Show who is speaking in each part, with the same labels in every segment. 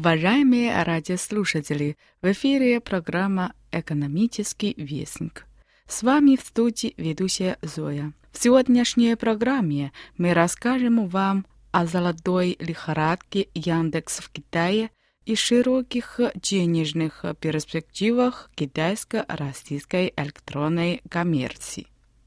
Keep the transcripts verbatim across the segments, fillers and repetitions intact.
Speaker 1: Уважаемые радиослушатели, в эфире программа «Экономический вестник». С вами в студии ведущая Зоя. В сегодняшней программе мы расскажем вам о золотой лихорадке Яндекс в Китае и широких денежных перспективах китайско-российской электронной коммерции.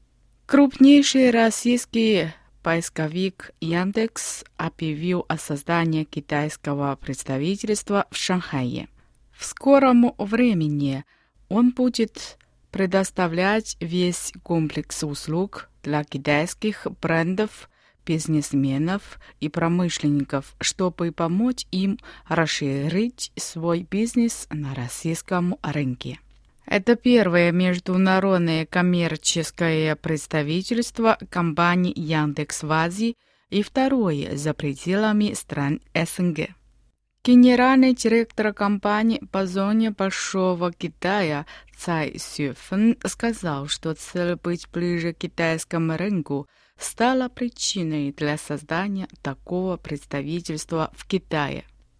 Speaker 1: Крупнейший российский поисковик Яндекс объявил о создании китайского представительства в Шанхае. В скором времени он будет предоставлять весь комплекс услуг для китайских брендов, бизнесменов и промышленников, чтобы помочь им расширить свой бизнес на российском рынке. Это первое международное коммерческое представительство компании Яндекс в Азии и второе за пределами стран СНГ. Генеральный директор компании по зоне Большого Китая Цай Сюфэн сказал, что цель быть ближе к китайскому рынку стала причиной для создания такого представительства в Китае.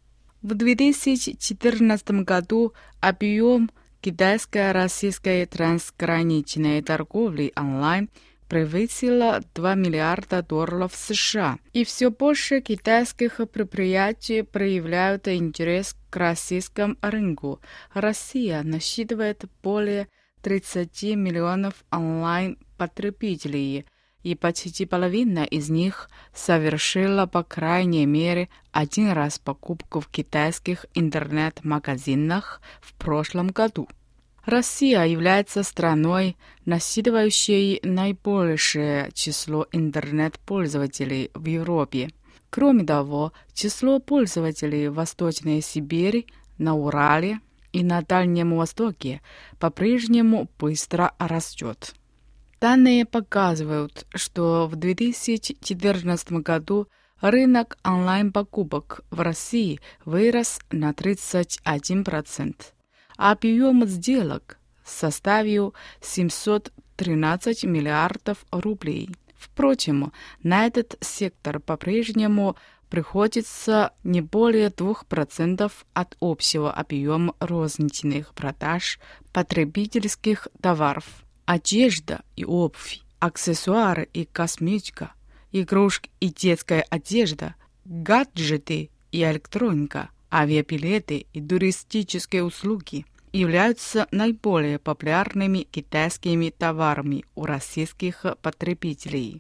Speaker 1: В две тысячи четырнадцатом году объем китайско-российской трансграничной торговли онлайн превысила два миллиарда долларов США, и все больше китайских предприятий проявляют интерес к российскому рынку. Россия насчитывает более тридцати миллионов онлайн-потребителей, и почти половина из них совершила по крайней мере один раз покупку в китайских интернет-магазинах в прошлом году. Россия является страной, насчитывающей наибольшее число интернет-пользователей в Европе. Кроме того, число пользователей в Восточной Сибири, на Урале и на Дальнем Востоке по-прежнему быстро растет. Данные показывают, что в две тысячи четырнадцатом году рынок онлайн-покупок в России вырос на тридцать один процент. Объем сделок составил семьсот тринадцать миллиардов рублей. Впрочем, на этот сектор по-прежнему приходится не более двух процентов от общего объема розничных продаж потребительских товаров. Одежда и обувь, аксессуары и косметика, игрушки и детская одежда, гаджеты и электроника, авиабилеты и туристические услуги являются наиболее популярными китайскими товарами у российских потребителей.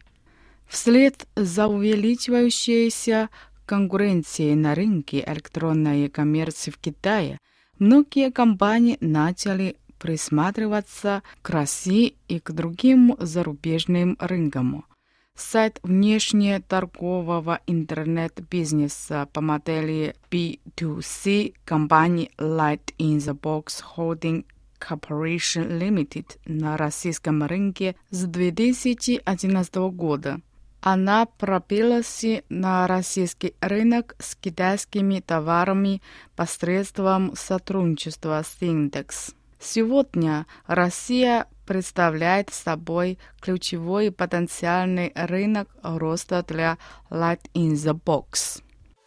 Speaker 1: Вслед за увеличивающейся конкуренцией на рынке электронной коммерции в Китае, многие компании начали присматриваться к России и к другим зарубежным рынкам. Сайт внешнеторгового интернет-бизнеса по модели би ту си компании Light in the Box Holding Corporation Limited на российском рынке с две тысячи одиннадцатого года. Она пробилась на российский рынок с китайскими товарами посредством сотрудничества с Индекс. Сегодня Россия представляет собой ключевой потенциальный рынок роста для Light in the Box.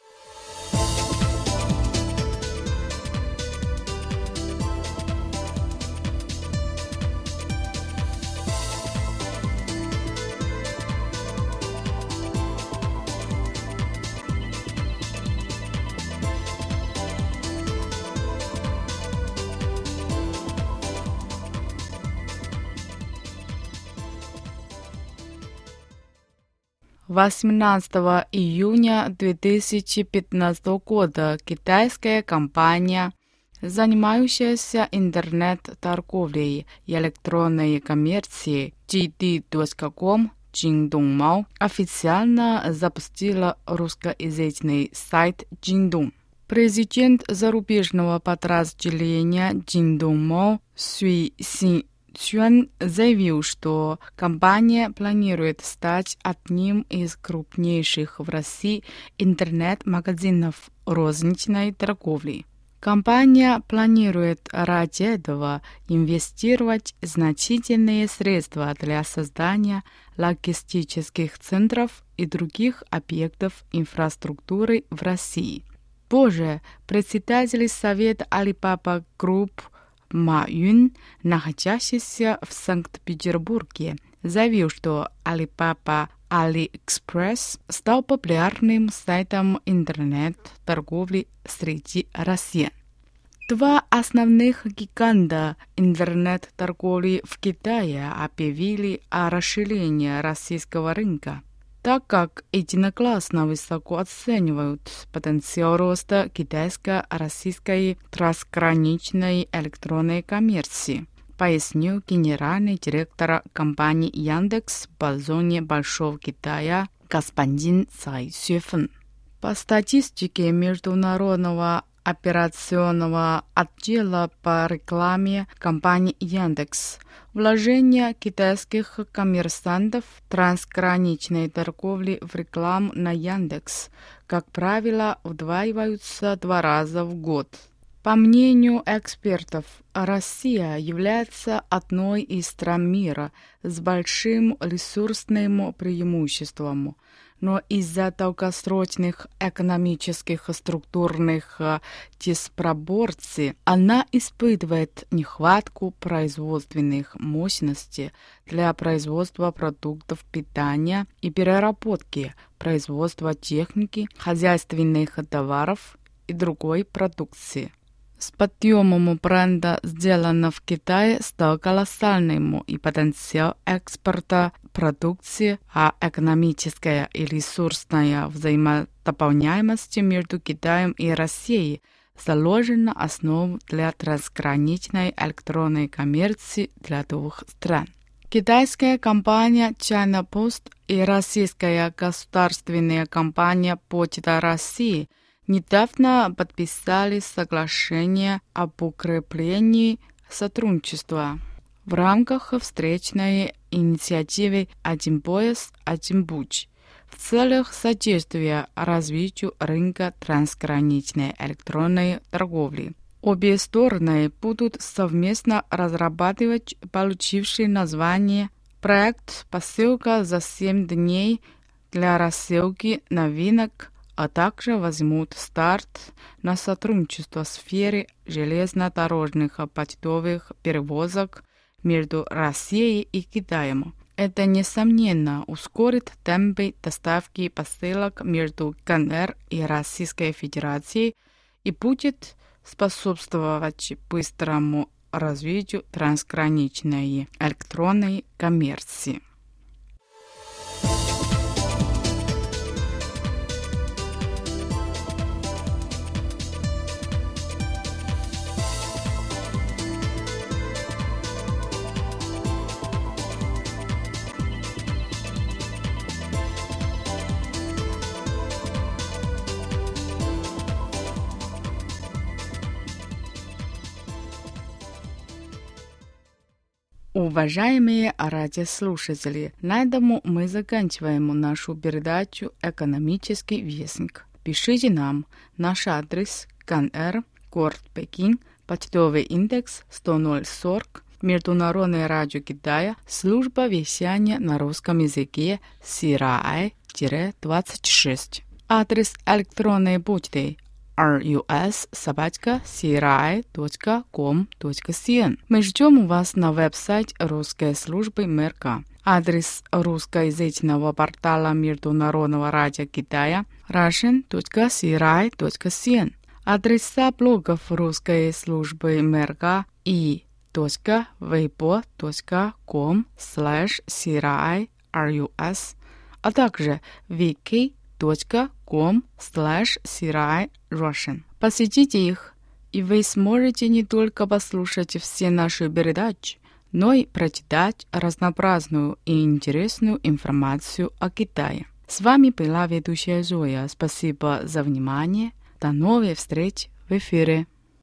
Speaker 1: восемнадцатого июня две тысячи пятнадцатого года китайская компания, занимающаяся интернет-торговлей и электронной коммерцией джи ди точка ком Jingdongmao, официально запустила русскоязычный сайт Jingdong. Президент зарубежного подразделения Jingdongmao Сюй Син Чуан заявил, что компания планирует стать одним из крупнейших в России интернет-магазинов розничной торговли. Компания планирует ради этого инвестировать значительные средства для создания логистических центров и других объектов инфраструктуры в России. Позже председатель Совета Alibaba Group Ма Юн, находящийся в Санкт-Петербурге, заявил, что Alibaba AliExpress стал популярным сайтом интернет-торговли среди россиян. Два основных гиганта интернет-торговли в Китае объявили о расширении российского рынка, так как единогласно высоко оценивают потенциал роста китайско-российской трансграничной электронной коммерции, пояснил генеральный директор компании Яндекс по зоне Большого Китая господин Цай Сюэфэн. По статистике Международного операционного отдела по рекламе компании Яндекс, вложения китайских коммерсантов в трансграничной торговле в рекламу на Яндекс, как правило, удваиваются два раза в год. По мнению экспертов, Россия является одной из стран мира с большим ресурсным преимуществом, но из-за долгосрочных экономических и структурных диспропорций она испытывает нехватку производственных мощностей для производства продуктов питания и переработки, производства техники, хозяйственных товаров и другой продукции. С подъемом бренда «Сделано в Китае» стал колоссальным, и потенциал экспорта продукции, а экономическая и ресурсная взаимодополняемость между Китаем и Россией заложена основу для трансграничной электронной коммерции для двух стран. Китайская компания China Post и российская государственная компания Почта России недавно подписали соглашение об укреплении сотрудничества в рамках встречной инициативы «Один пояс, один путь» в целях содействия развитию рынка трансграничной электронной торговли. Обе стороны будут совместно разрабатывать получивший название проект «Посылка за семь дней» для рассылки новинок, а также возьмут старт на сотрудничество в сфере железнодорожных почтовых перевозок между Россией и Китаем. Это, несомненно, ускорит темпы доставки посылок между КНР и Российской Федерацией и будет способствовать быстрому развитию трансграничной электронной коммерции. Уважаемые радиослушатели, на этом мы заканчиваем нашу передачу «Экономический вестник». Пишите нам. Наш адрес КНР, город Пекин, почтовый индекс сто ноль сорок, Международное радио Китая, служба вещания на русском языке Сирай двадцать шесть. Адрес электронной почты рус собака сирай точка ком точка си-эн. Мы ждем вас на веб-сайте русской службы МРК. Адрес русскоязычного портала Международного радио Китая russian точка сирай точка си-эн. Адреса блогов русской службы МРК и .weibo точка com слэш сирай рус, а также wiki точка ком слэш сирай russian. Посетите их, и вы сможете не только послушать все наши передачи, но и прочитать разнообразную и интересную информацию о Китае. С вами была ведущая Зоя. Спасибо за внимание. До новых встреч в эфире.